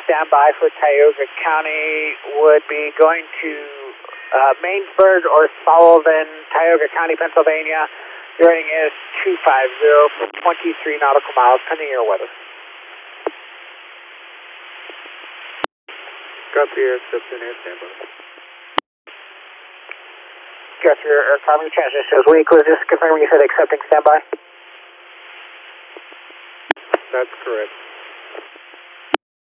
standby for Tioga County would be going to Mainsburg or Sullivan, Tioga County, Pennsylvania. Your rating is 250 for 23 nautical miles, pending your weather. Copy air, accepting air standby. Got your air carbon transmission says weak. Was just confirming you said accepting standby? That's correct.